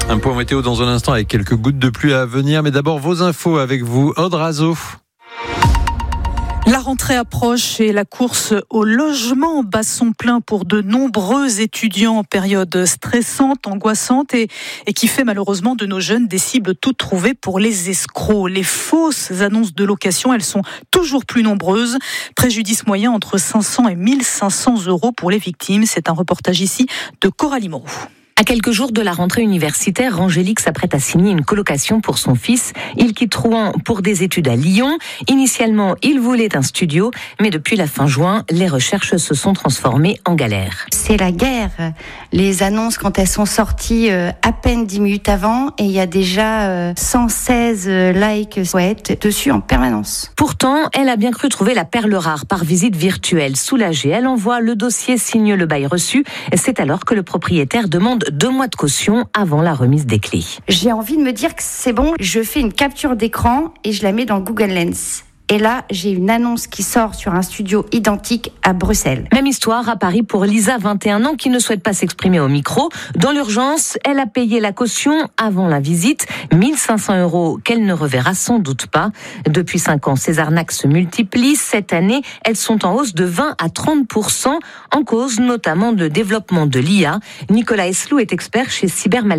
Un point météo dans un instant avec quelques gouttes de pluie à venir. Mais d'abord, vos infos avec vous, Aude Razo. La rentrée approche et la course au logement bat son plein pour de nombreux étudiants en période stressante, angoissante et qui fait malheureusement de nos jeunes des cibles toutes trouvées pour les escrocs. Les fausses annonces de location, elles sont toujours plus nombreuses. Préjudice moyen entre 500 et 1500 euros pour les victimes. C'est un reportage ici de Coralie Moreau. À quelques jours de la rentrée universitaire, Angélique s'apprête à signer une colocation pour son fils. Il quitte Rouen pour des études à Lyon. Initialement, il voulait un studio, mais depuis la fin juin, les recherches se sont transformées en galère. C'est la guerre. Les annonces, quand elles sont sorties à peine 10 minutes avant, et il y a déjà 116 likes dessus en permanence. Pourtant, elle a bien cru trouver la perle rare par visite virtuelle. Soulagée, elle envoie le dossier, signe le bail reçu. C'est alors que le propriétaire demande 2 mois de caution avant la remise des clés. J'ai envie de me dire que c'est bon, je fais une capture d'écran et je la mets dans Google Lens. Et là, j'ai une annonce qui sort sur un studio identique à Bruxelles. Même histoire à Paris pour Lisa, 21 ans, qui ne souhaite pas s'exprimer au micro. Dans l'urgence, elle a payé la caution avant la visite, 1500 euros qu'elle ne reverra sans doute pas. Depuis 5 ans, ces arnaques se multiplient. Cette année, elles sont en hausse de 20 à 30%, en cause notamment de développement de l'IA. Nicolas Eslou est expert chez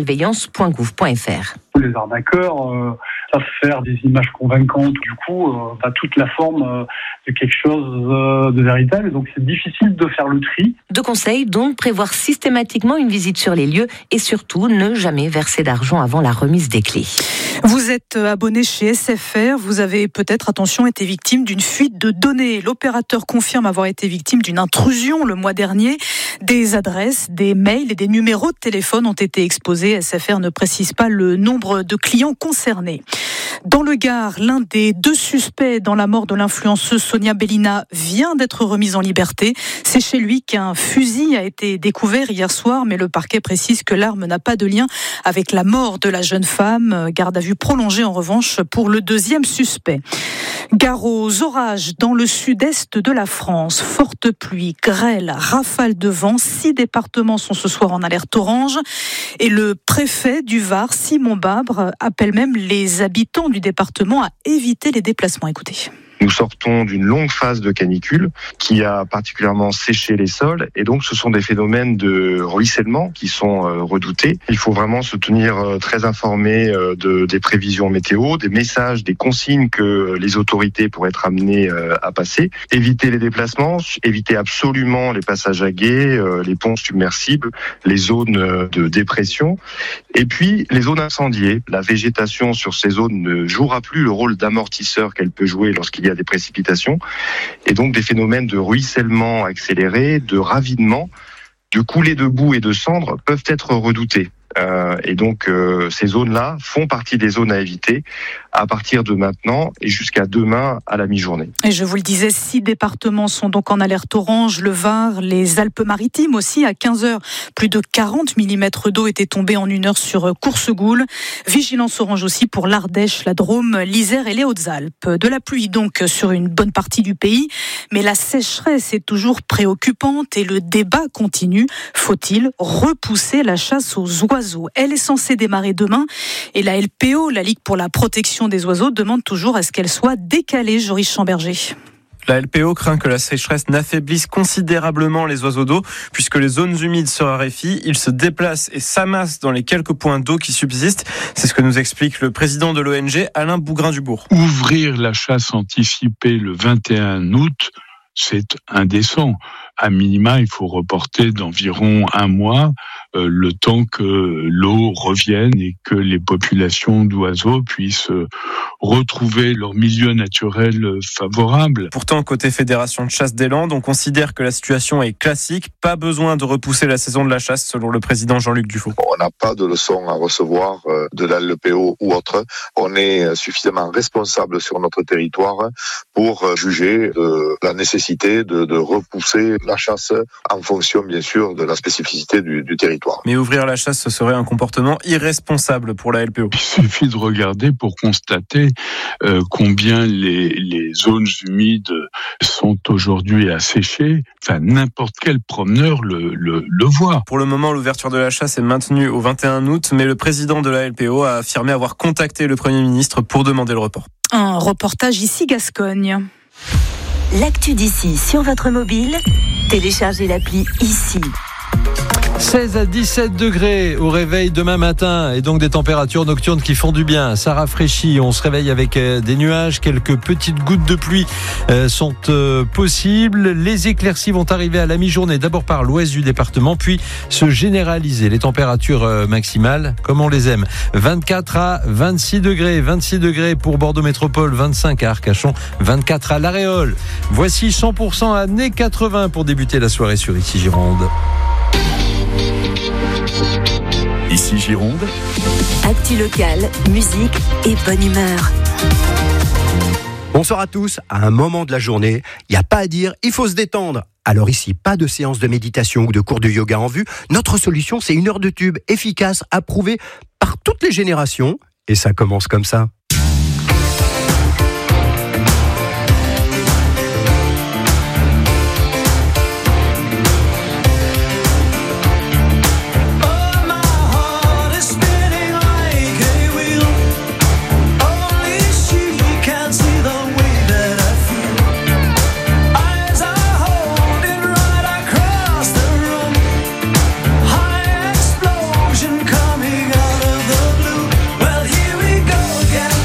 cybermalveillance.gouv.fr. Les arnaqueurs savent faire des images convaincantes, du coup, toute la forme de quelque chose de véritable. Donc c'est difficile de faire le tri. Deux conseils, donc, prévoir systématiquement une visite sur les lieux et surtout ne jamais verser d'argent avant la remise des clés. Vous êtes abonné chez SFR, vous avez peut-être, attention, été victime d'une fuite de données. L'opérateur confirme avoir été victime d'une intrusion le mois dernier. Des adresses, des mails et des numéros de téléphone ont été exposés. SFR ne précise pas le nombre de clients concernés. Dans le Gard, l'un des 2 suspects dans la mort de l'influenceuse Sonia Bellina vient d'être remis en liberté. C'est chez lui qu'un fusil a été découvert hier soir, mais le parquet précise que l'arme n'a pas de lien avec la mort de la jeune femme. Garde à vue prolongée en revanche pour le 2e suspect. Gare aux orages dans le sud-est de la France. Forte pluie, grêle, rafale de vent. 6 départements sont ce soir en alerte orange. Et le préfet du Var, Simon Babre, appelle même les habitants du département à éviter les déplacements. Écoutez. Nous sortons d'une longue phase de canicule qui a particulièrement séché les sols et donc ce sont des phénomènes de ruissellement qui sont redoutés. Il faut vraiment se tenir très informé des prévisions météo, des messages, des consignes que les autorités pourraient être amenées à passer. Éviter les déplacements, éviter absolument les passages à gué, les ponts submersibles, les zones de dépression et puis les zones incendiées. La végétation sur ces zones ne jouera plus le rôle d'amortisseur qu'elle peut jouer lorsqu'il y a des précipitations et donc des phénomènes de ruissellement accéléré, de ravinement, de coulées de boue et de cendres peuvent être redoutés. Et donc ces zones-là font partie des zones à éviter à partir de maintenant et jusqu'à demain à la mi-journée. Et je vous le disais, 6 départements sont donc en alerte orange, le Var, les Alpes-Maritimes aussi. À 15h, plus de 40 mm d'eau étaient tombés en 1 heure sur Coursegoule. Vigilance orange aussi pour l'Ardèche, la Drôme, l'Isère et les Hautes-Alpes. De la pluie donc sur une bonne partie du pays, mais la sécheresse est toujours préoccupante et le débat continue. Faut-il repousser la chasse aux oiseaux ? Elle est censée démarrer demain et la LPO, la Ligue pour la protection des oiseaux, demande toujours à ce qu'elle soit décalée. Joris Chamberger. La LPO craint que la sécheresse n'affaiblisse considérablement les oiseaux d'eau, puisque les zones humides se raréfient, ils se déplacent et s'amassent dans les quelques points d'eau qui subsistent. C'est ce que nous explique le président de l'ONG, Alain Bougrain-Dubourg. Ouvrir la chasse anticipée le 21 août, c'est indécent. À minima, il faut reporter d'environ 1 mois le temps que l'eau revienne et que les populations d'oiseaux puissent retrouver leur milieu naturel favorable. Pourtant, côté Fédération de chasse des Landes, on considère que la situation est classique. Pas besoin de repousser la saison de la chasse, selon le président Jean-Luc Dufault. On n'a pas de leçons à recevoir de la LPO ou autre. On est suffisamment responsable sur notre territoire pour juger de la nécessité de repousser la chasse en fonction, bien sûr, de la spécificité du territoire. territoire. Mais ouvrir la chasse, ce serait un comportement irresponsable pour la LPO. Il suffit de regarder pour constater combien les zones humides sont aujourd'hui asséchées. Enfin, n'importe quel promeneur le voit. Pour le moment, l'ouverture de la chasse est maintenue au 21 août, mais le président de la LPO a affirmé avoir contacté le Premier ministre pour demander le report. Un reportage ici Gascogne. L'actu d'ici sur votre mobile, téléchargez l'appli ici. 16 à 17 degrés au réveil demain matin et donc des températures nocturnes qui font du bien. Ça rafraîchit, on se réveille avec des nuages, quelques petites gouttes de pluie sont possibles. Les éclaircies vont arriver à la mi-journée, d'abord par l'ouest du département, puis se généraliser. Les températures maximales, comme on les aime, 24 à 26 degrés. 26 degrés pour Bordeaux Métropole, 25 à Arcachon, 24 à L'Aréole. Voici 100% années 80 pour débuter la soirée sur Ici Gironde. Ici Gironde. Actu locale, musique et bonne humeur. Bonsoir à tous. À un moment de la journée, il n'y a pas à dire, il faut se détendre. Alors ici, pas de séance de méditation ou de cours de yoga en vue. Notre solution, c'est 1 heure de tube efficace, approuvée par toutes les générations. Et ça commence comme ça. Coming out of the blue. Well, here we go again.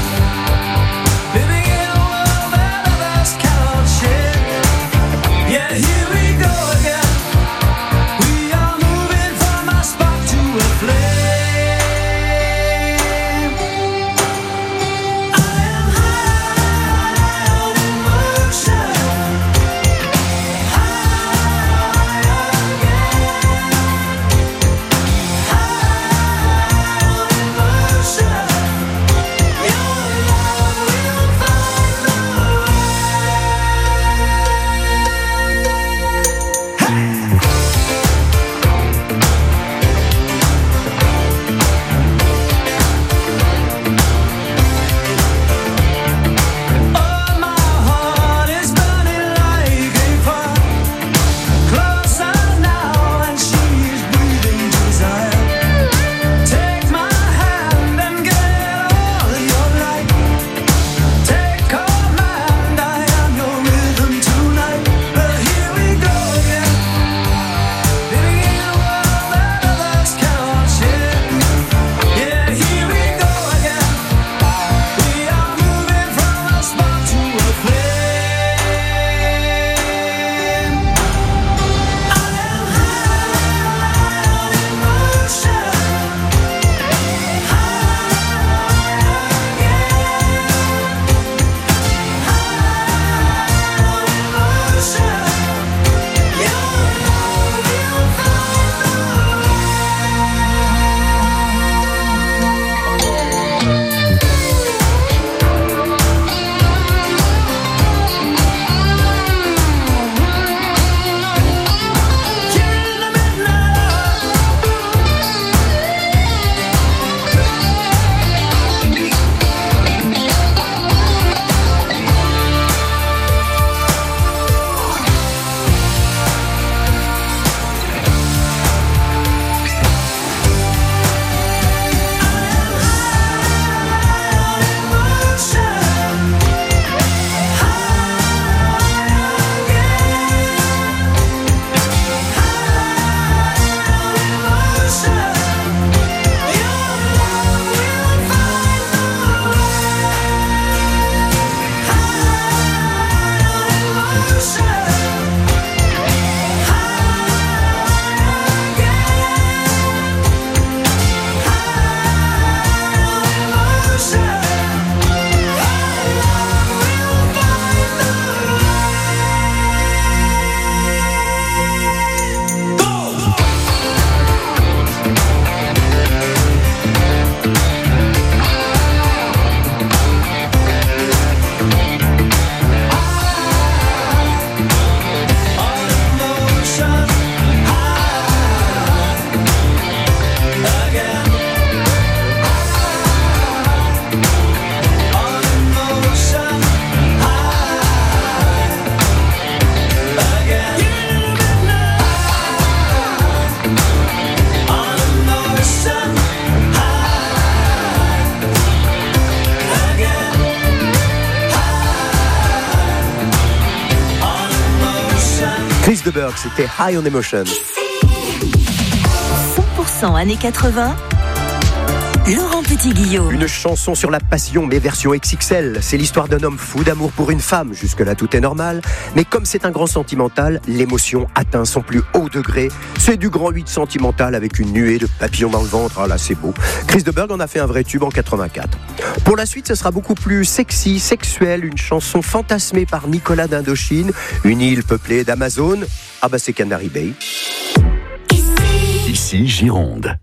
de Burgh, c'était High on Emotion. 100% années 80. Laurent Petit-Guillaume. Une chanson sur la passion, mais version XXL. C'est l'histoire d'un homme fou d'amour pour une femme. Jusque-là, tout est normal. Mais comme c'est un grand sentimental, l'émotion atteint son plus haut degré. C'est du grand 8 sentimental avec une nuée de papillons dans le ventre. Ah là, c'est beau. Chris de Burgh en a fait un vrai tube en 84. Pour la suite, ce sera beaucoup plus sexy, sexuel. Une chanson fantasmée par Nicolas d'Indochine. Une île peuplée d'Amazon. Ah bah, c'est Canary Bay. Ici Gironde.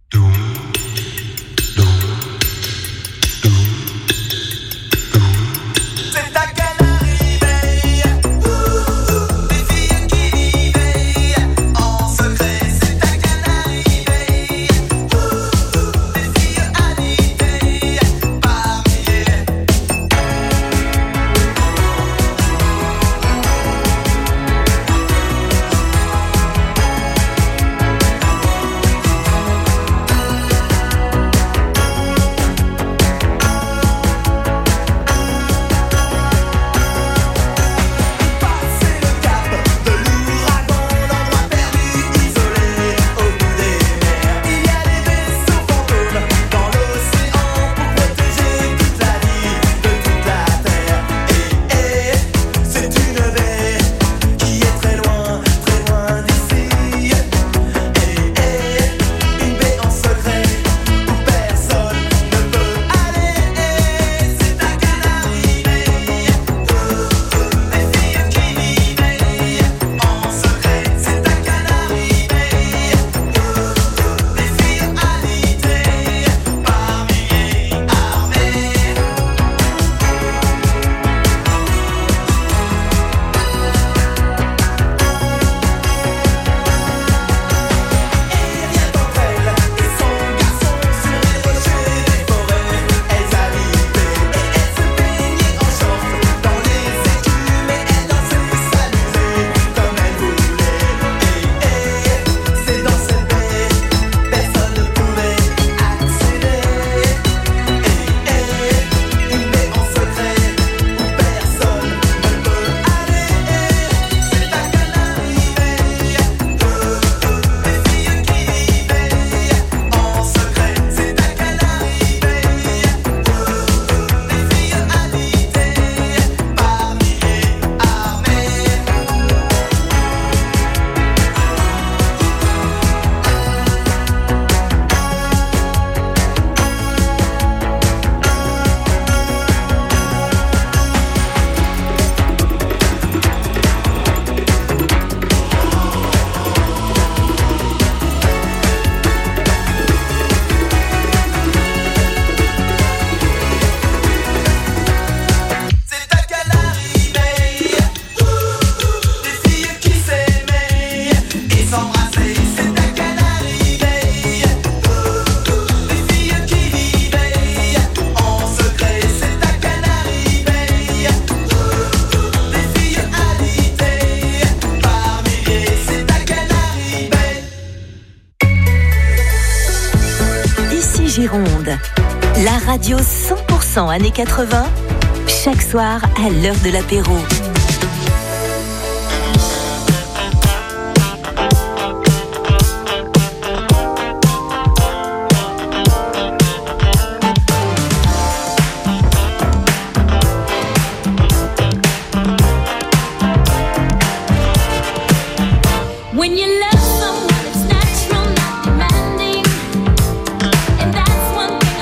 Gironde. La radio 100% années 80, chaque soir à l'heure de l'apéro.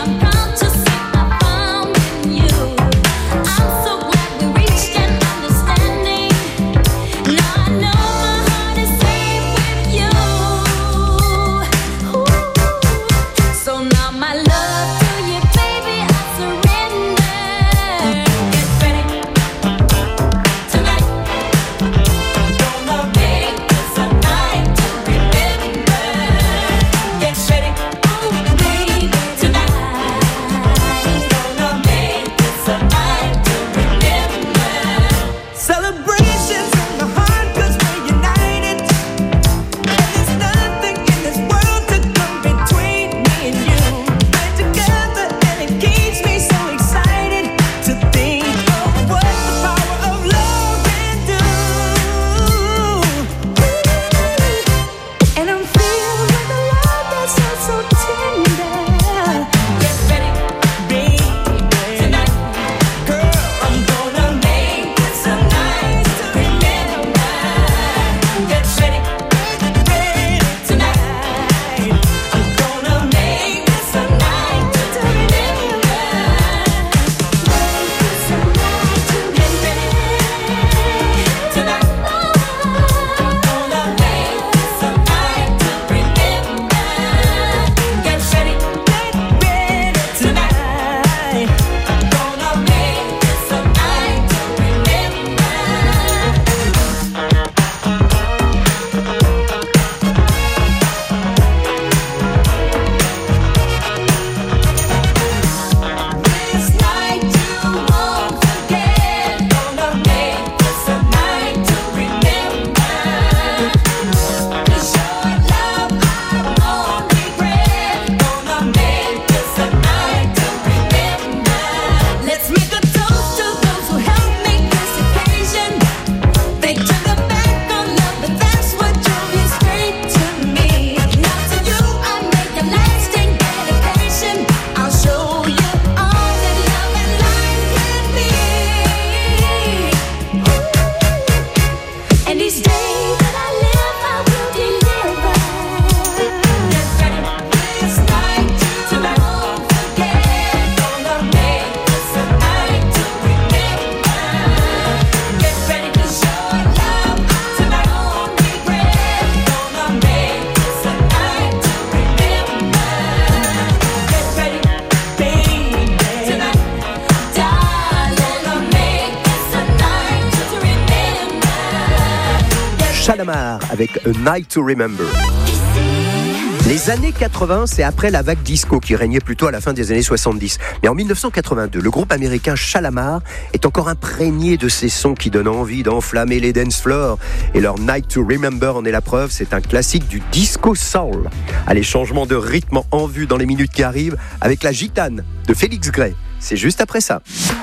Understand Shalamar avec A Night to Remember. Les années 80, c'est après la vague disco qui régnait plutôt à la fin des années 70. Mais en 1982, le groupe américain Shalamar est encore imprégné de ces sons qui donnent envie d'enflammer les dance floors. Et leur Night to Remember en est la preuve, c'est un classique du disco soul. Allez, changement de rythme en vue dans les minutes qui arrivent avec la Gitane de Félix Gray. C'est juste après ça.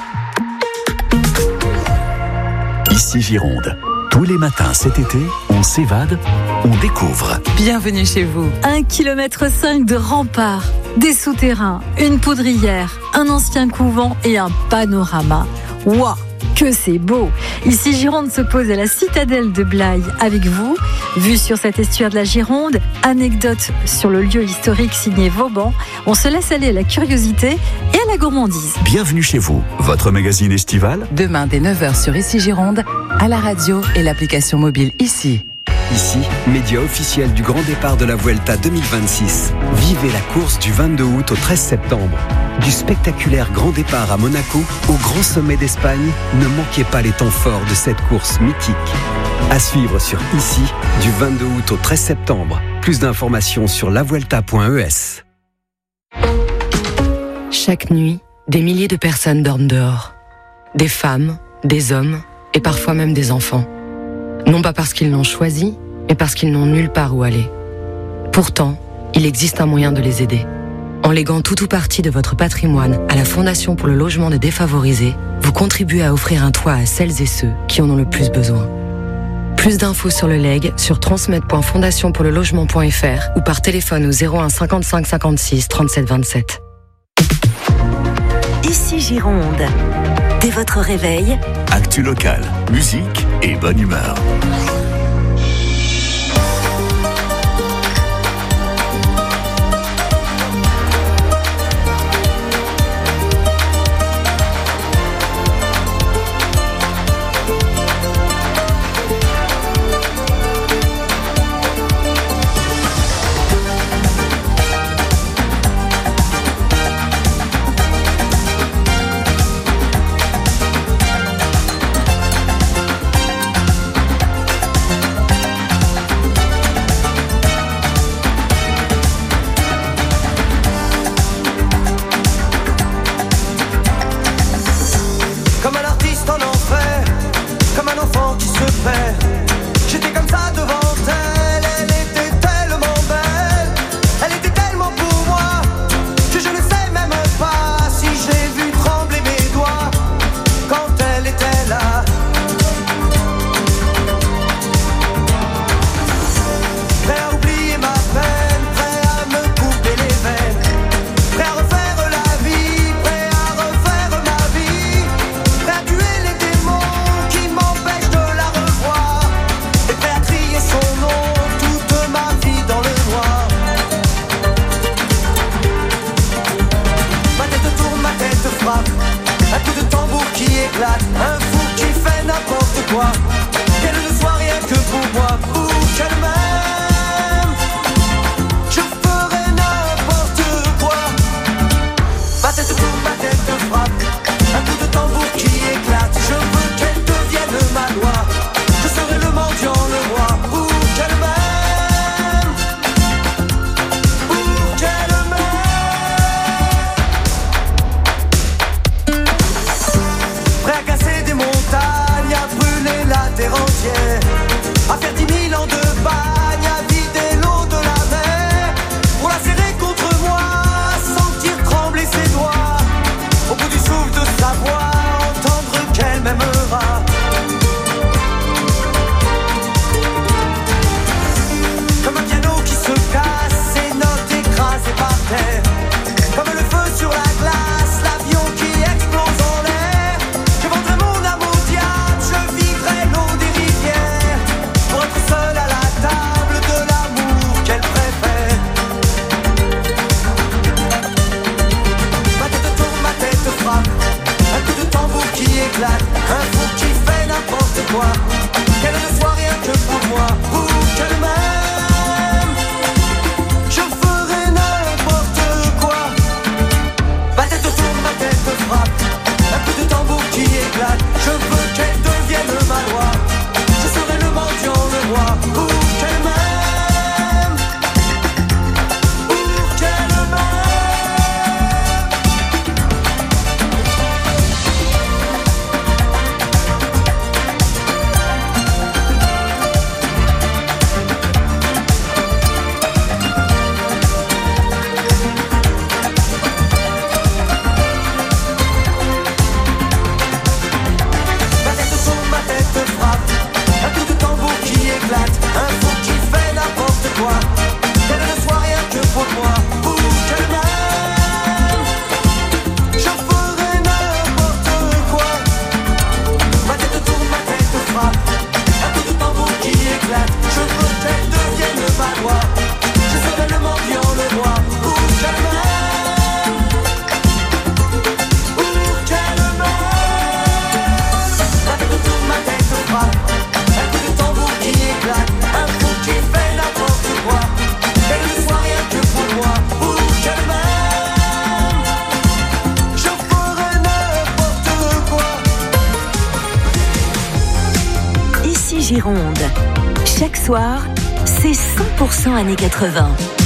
Ici Gironde. Tous les matins cet été, on s'évade, on découvre. Bienvenue chez vous. 1,5 km de remparts, des souterrains, une poudrière, un ancien couvent et un panorama. Waouh, que c'est beau! Ici Gironde se pose à la citadelle de Blaye avec vous. Vue sur cet estuaire de la Gironde, anecdote sur le lieu historique signé Vauban. On se laisse aller à la curiosité et à la gourmandise. Bienvenue chez vous, votre magazine estival. Demain dès 9h sur Ici Gironde, à la radio et l'application mobile Ici. Ici, média officiel du grand départ de la Vuelta 2026. Vivez la course du 22 août au 13 septembre. Du spectaculaire grand départ à Monaco au grand sommet d'Espagne, ne manquez pas les temps forts de cette course mythique. À suivre sur Ici, du 22 août au 13 septembre. Plus d'informations sur lavuelta.es. Chaque nuit, des milliers de personnes dorment dehors. Des femmes, des hommes et parfois même des enfants. Non pas parce qu'ils l'ont choisi, mais parce qu'ils n'ont nulle part où aller. Pourtant, il existe un moyen de les aider. En léguant tout ou partie de votre patrimoine à la Fondation pour le logement des défavorisés, vous contribuez à offrir un toit à celles et ceux qui en ont le plus besoin. Plus d'infos sur le legs sur transmettre.fondationpourlelogement.fr ou par téléphone au 01 55 56 37 27. Ici Gironde. Dès votre réveil, Actu locale, musique et bonne humeur. Gironde. Chaque soir, c'est 100% années 80.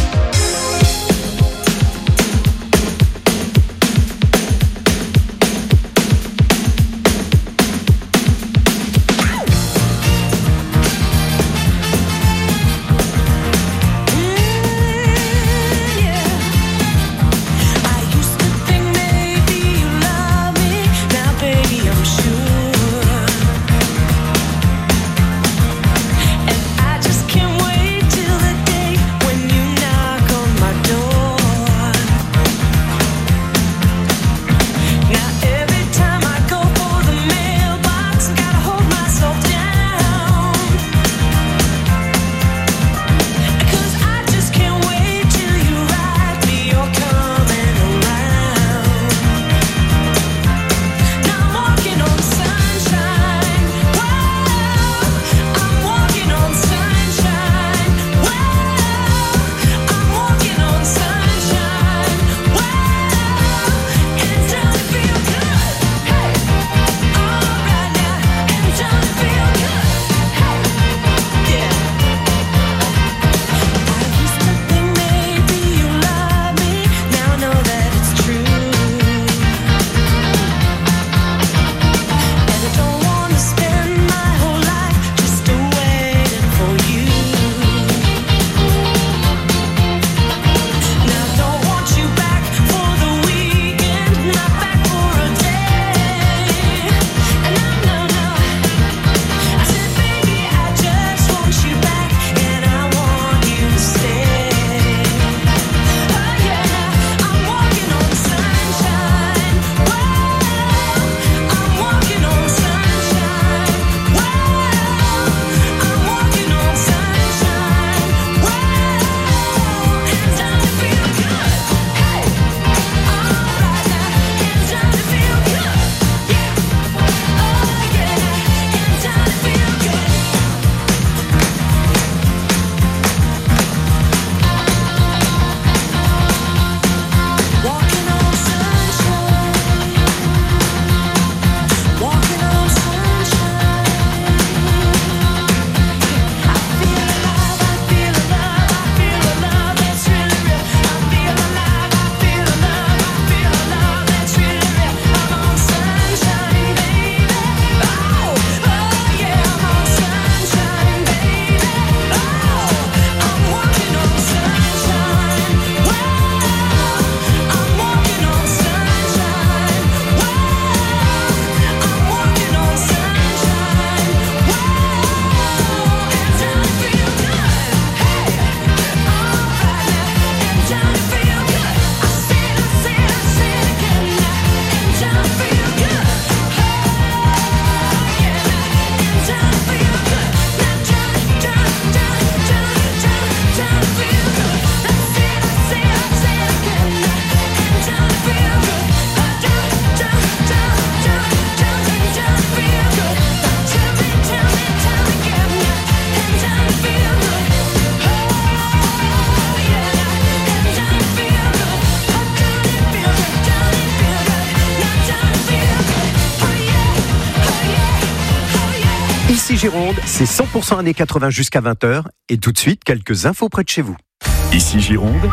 Ici Gironde, c'est 100% années 80 jusqu'à 20h. Et tout de suite, quelques infos près de chez vous. Ici Gironde,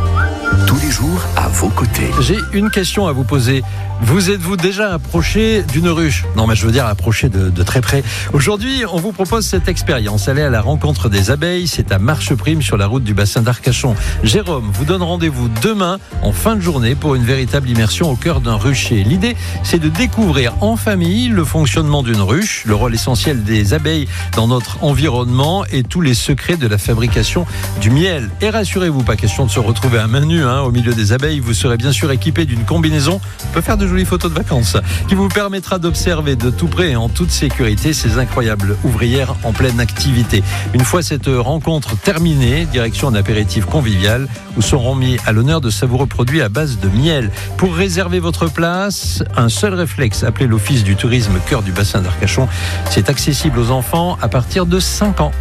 tous les jours à vos côtés. J'ai une question à vous poser. Vous êtes-vous déjà approché d'une ruche ? Non, mais je veux dire approché de très près. Aujourd'hui, on vous propose cette expérience. Allez à la rencontre des abeilles. C'est à Marcheprime sur la route du bassin d'Arcachon. Jérôme vous donne rendez-vous demain en fin de journée pour une véritable immersion au cœur d'un rucher. L'idée, c'est de découvrir en famille le fonctionnement d'une ruche, le rôle essentiel des abeilles dans notre environnement et tous les secrets de la fabrication du miel. Et rassurez-vous, pas question de se retrouver à main nue au milieu des abeilles. Vous serez bien sûr équipé d'une combinaison. On peut faire de jolies photos de vacances qui vous permettra d'observer de tout près et en toute sécurité ces incroyables ouvrières en pleine activité. Une fois cette rencontre terminée, direction un apéritif convivial où seront mis à l'honneur de savoureux produits à base de miel. Pour réserver votre place, un seul réflexe, appelez l'Office du tourisme Cœur du bassin d'Arcachon. C'est accessible aux enfants à partir de 5 ans.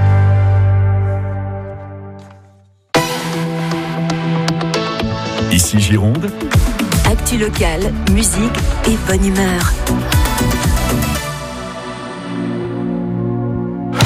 Ici Gironde. Actu locale, musique et bonne humeur.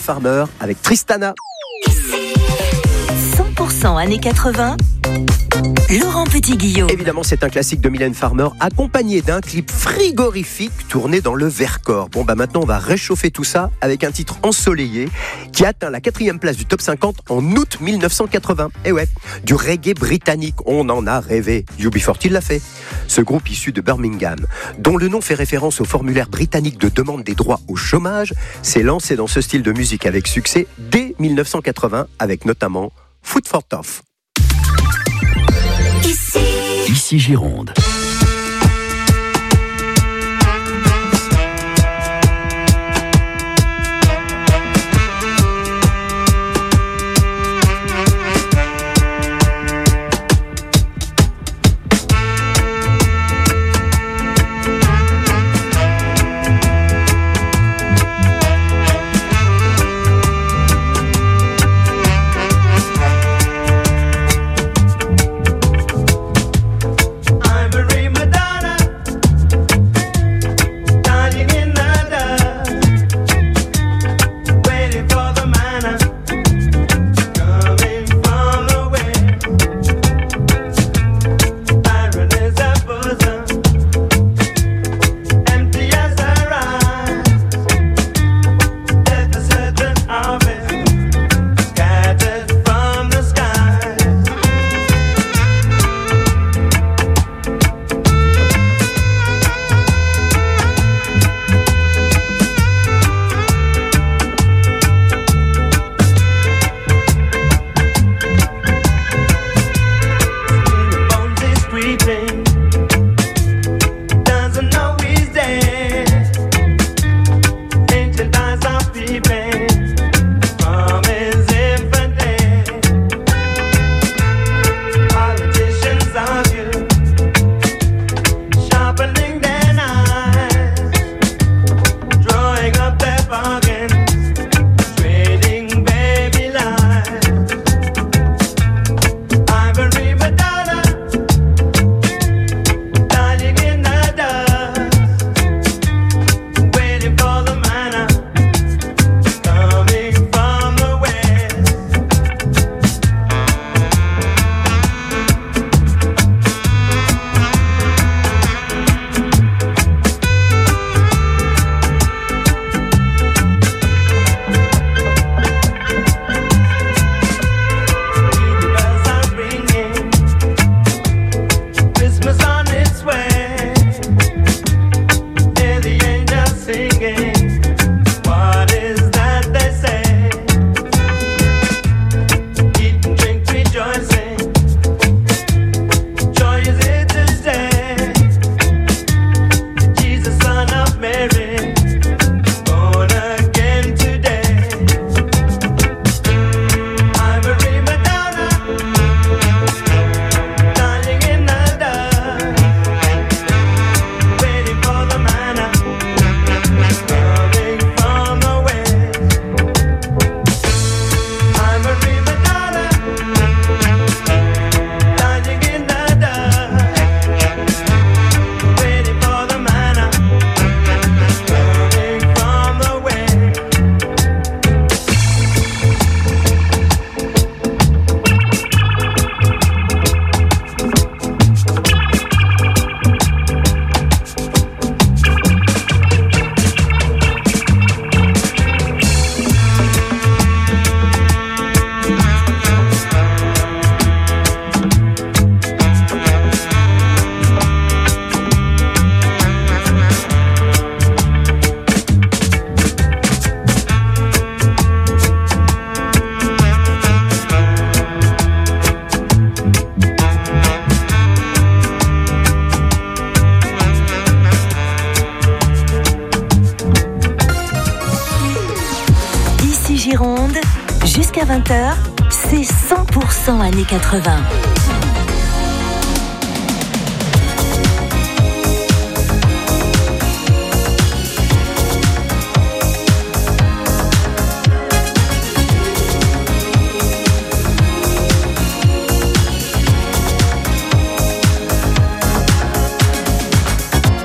Farmer avec Tristana. 100% années 80. Laurent Petit-Guillaume. Évidemment, c'est un classique de Mylène Farmer, accompagné d'un clip frigorifique tourné dans le Vercors. Bon, maintenant, on va réchauffer tout ça avec un titre ensoleillé qui atteint la 4e place du top 50 en août 1980. Et ouais, du reggae britannique, on en a rêvé. UB40 l'a fait. Ce groupe issu de Birmingham, dont le nom fait référence au formulaire britannique de demande des droits au chômage, s'est lancé dans ce style de musique avec succès dès 1980, avec notamment Food for Tough. Ici Gironde. Gironde, jusqu'à 20h, c'est 100% années 80.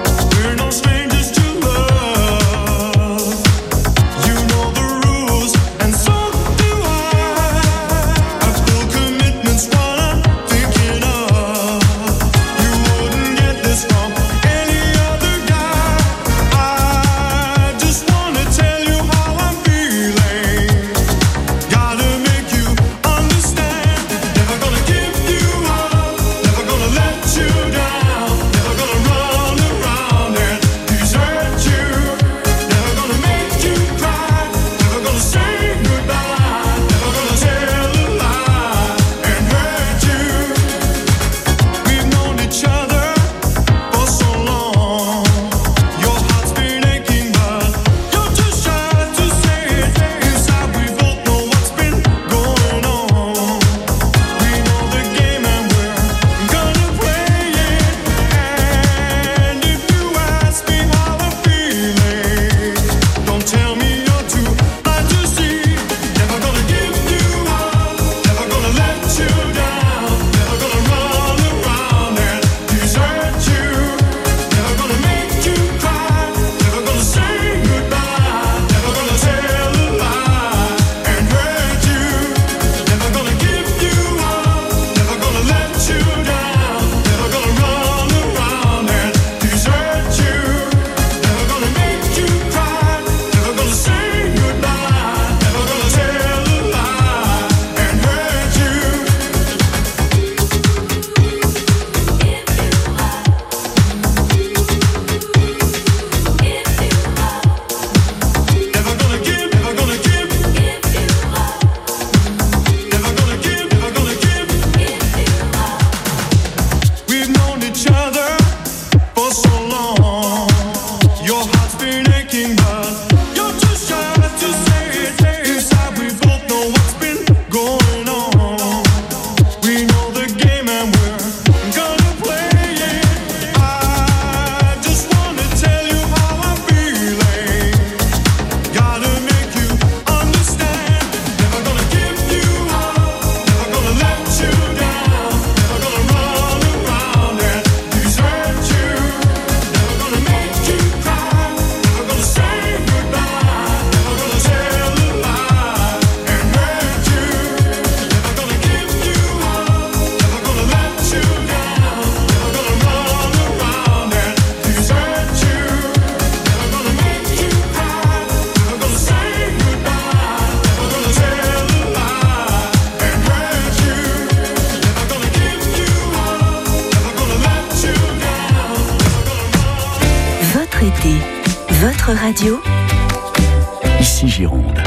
We're no strangers to love. You know the rules. votre radio. Ici Gironde.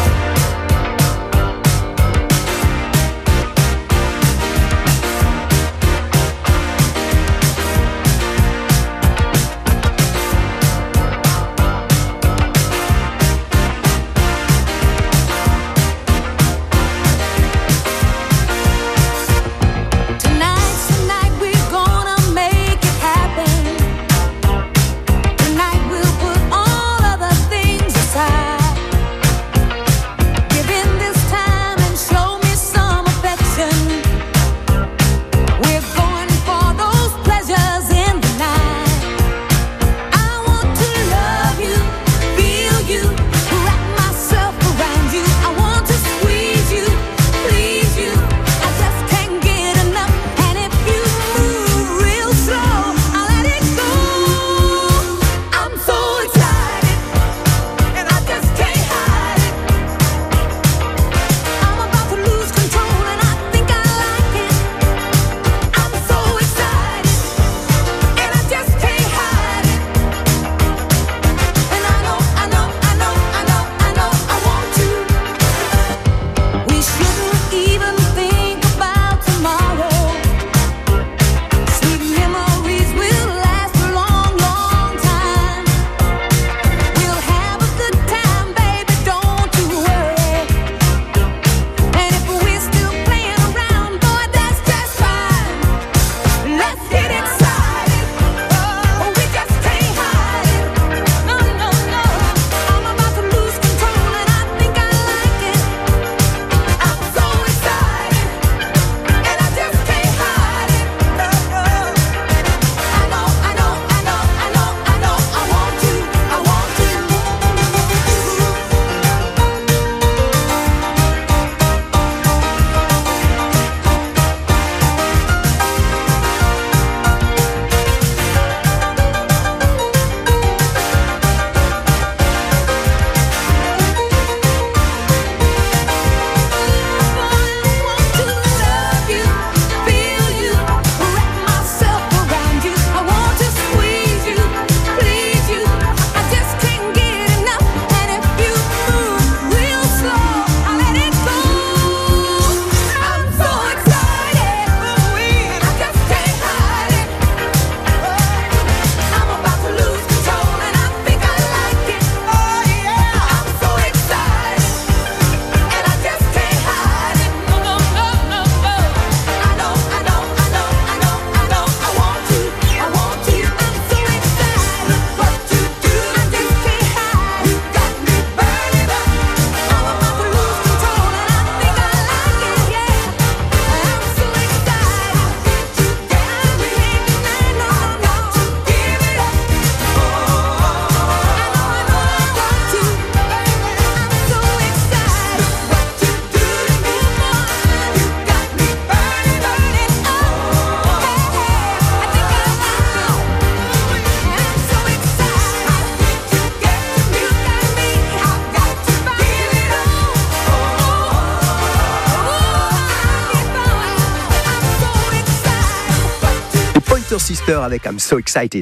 Sister avec I'm So Excited.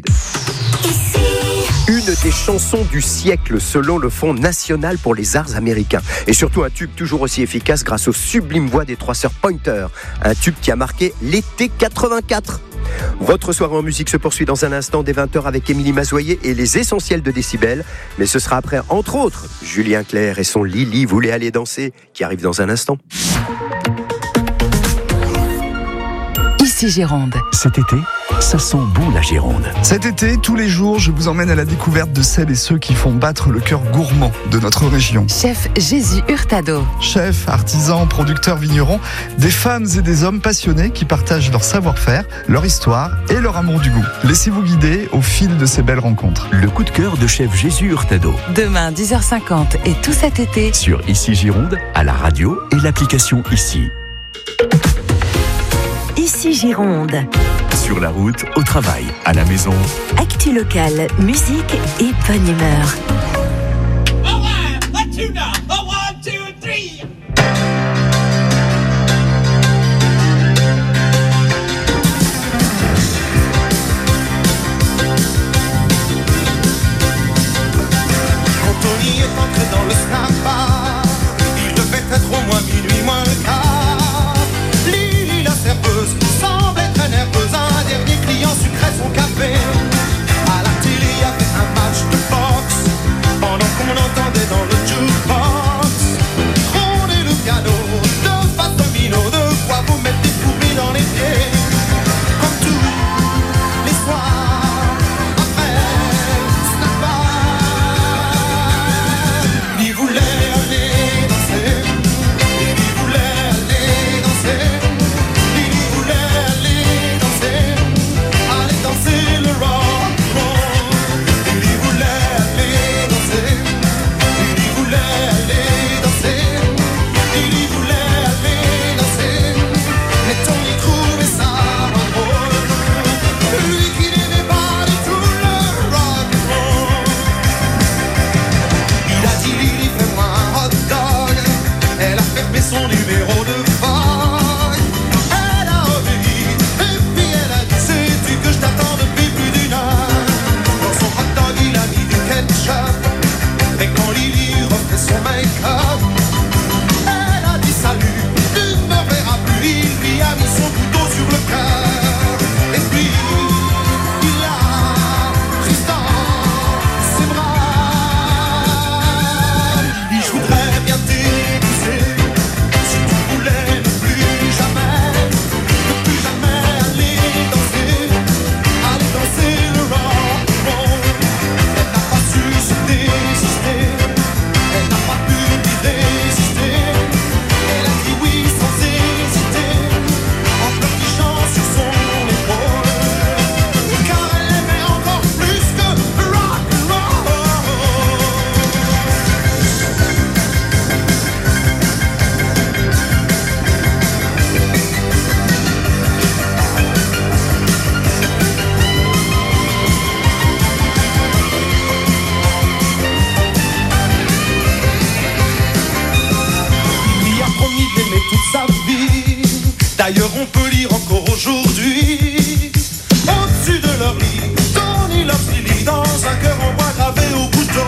Une des chansons du siècle selon le Fonds national pour les arts américains. Et surtout un tube toujours aussi efficace grâce aux sublimes voix des trois sœurs Pointer. Un tube qui a marqué l'été 84. Votre soirée en musique se poursuit dans un instant dès 20h avec Émilie Mazoyer et les essentiels de Décibel. Mais ce sera après, entre autres, Julien Clerc et son Lily voulait aller danser qui arrive dans un instant. Ici Gironde. Cet été, ça sent bon la Gironde. Cet été, tous les jours, je vous emmène à la découverte de celles et ceux qui font battre le cœur gourmand de notre région. Chef Jésus Hurtado. Chefs, artisans, producteurs, vignerons, des femmes et des hommes passionnés qui partagent leur savoir-faire, leur histoire et leur amour du goût. Laissez-vous guider au fil de ces belles rencontres. Le coup de cœur de Chef Jésus Hurtado. Demain, 10h50 et tout cet été. Sur Ici Gironde, à la radio et l'application Ici. Ici Gironde. Sur la route, au travail, à la maison. Actu locale, musique et bonne humeur. on peut lire encore aujourd'hui, au-dessus de leur lit, Tony Love Silly, dans un cœur en bois gravé au couteau.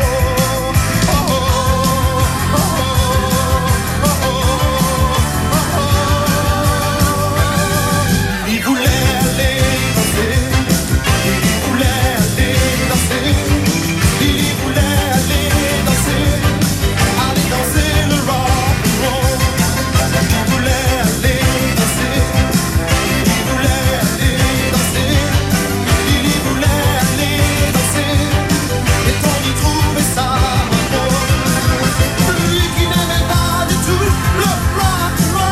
Il voulait aller danser, il voulait aller danser, il voulait aller danser le rock and roll. Il voulait aller danser, il voulait aller danser, il voulait aller danser, et Tony trouvait ça drôle. Lui qui n'aimait pas du tout le rock and roll.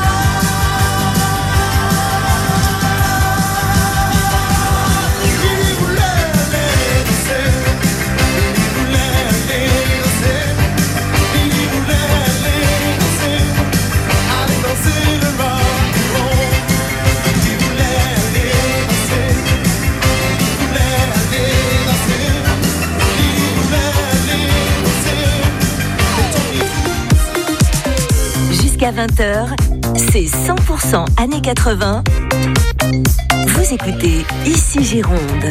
Jusqu'à 20h, c'est 100% années 80. Vous écoutez Ici Gironde.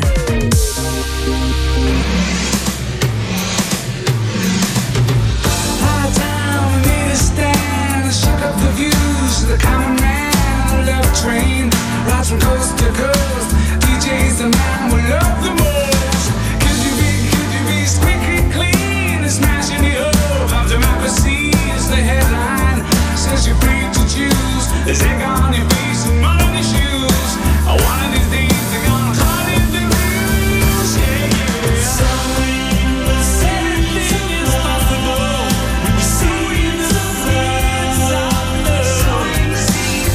There's egg on your face and mud on your shoes. One of these days they're gonna call it the blues. Yeah, yeah. So anything is possible when you see the signs of love.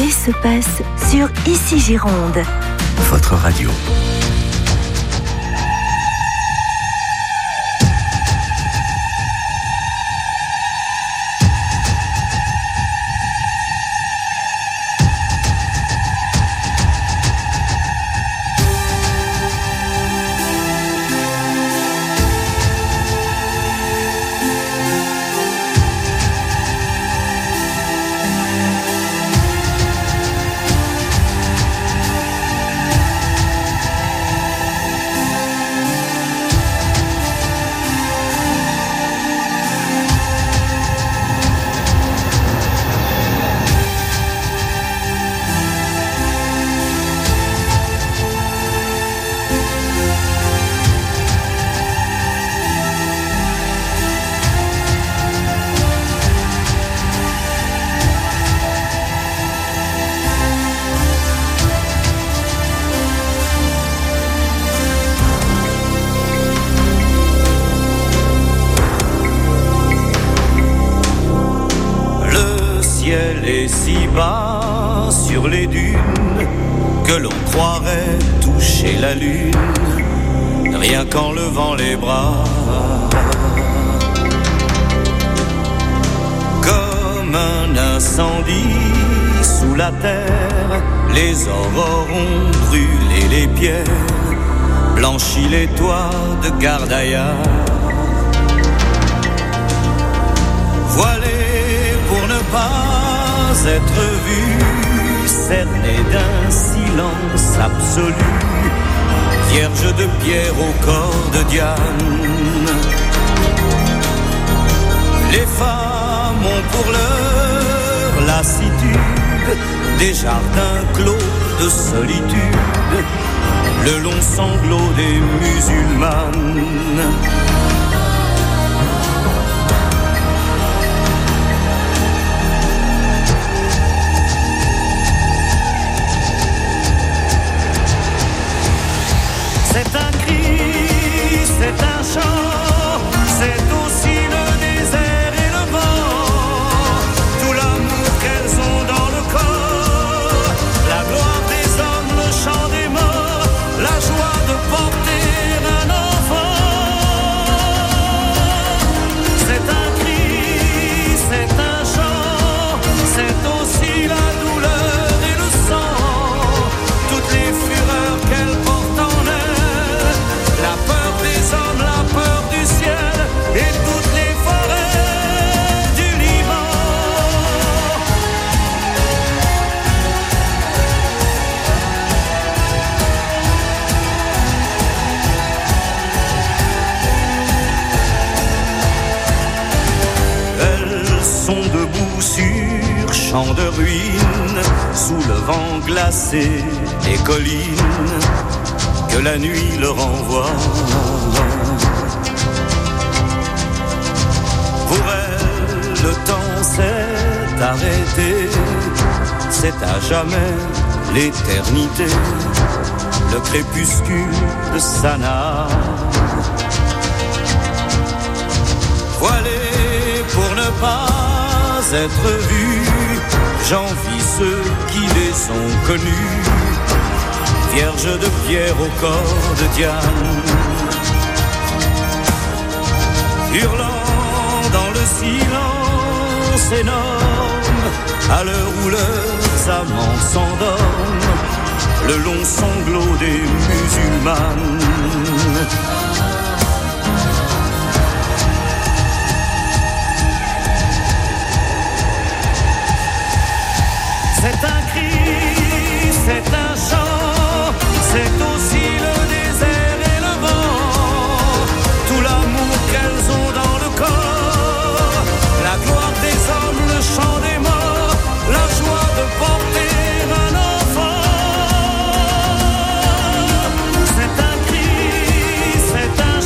l'été se passe sur Ici Gironde. Votre radio. Et si bas sur les dunes que l'on croirait toucher la lune, rien qu'en levant les bras. Comme un incendie sous la terre, les aurores ont brûlé les pierres, blanchi les toits de Gardaïa. Voilé pour ne pas être vu, cerné d'un silence absolu, vierge de pierre au corps de Diane. Les femmes ont pour leur lassitude des jardins clos de solitude, le long sanglot des musulmanes. C'est un cri, c'est un chant, c'est aussi le désert et le vent, tout l'amour qu'elles ont dans le corps, la gloire des hommes, le chant des morts, la joie de porter un enfant. C'est un cri, c'est un chant, c'est aussi la douleur et le sang, toutes les fureurs qu'elles portent en elles, la peur des hommes, la peur du ciel et toutes les forêts du Liban. Elles sont debout sur champs de ruines, sous le vent glacé des collines que la nuit leur envoie. Pour elles, le temps s'est arrêté, c'est à jamais l'éternité, le crépuscule de Sanaa. Voilé pour ne pas être vu, j'envie ceux qui les ont connus, vierge de pierre au corps de Diane. Hurlant dans le silence énorme, à l'heure où leurs amants s'endorment, le long sanglot des musulmanes. C'est un cri, c'est un chant, c'est aussi le désert et le vent, tout l'amour qu'elles ont dans le corps, la gloire des hommes, le chant des morts, la joie de porter un enfant. C'est un cri, c'est un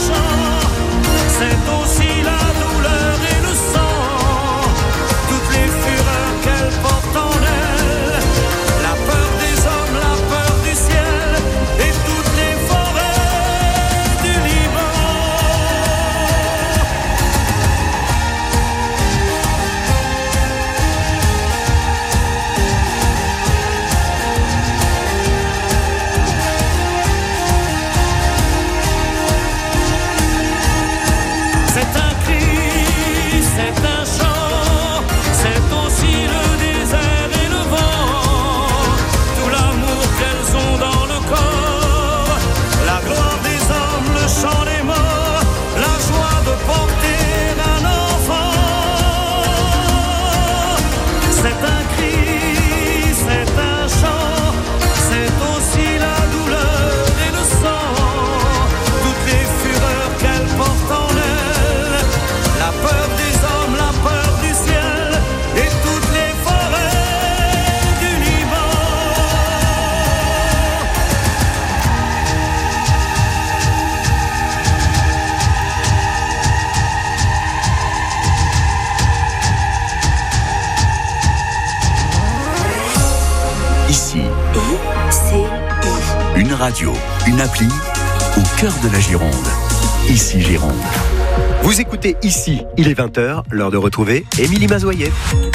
Une radio, une appli, au cœur de la Gironde. Ici Gironde. Vous écoutez Ici, il est 20h, l'heure de retrouver Émilie Mazoyer.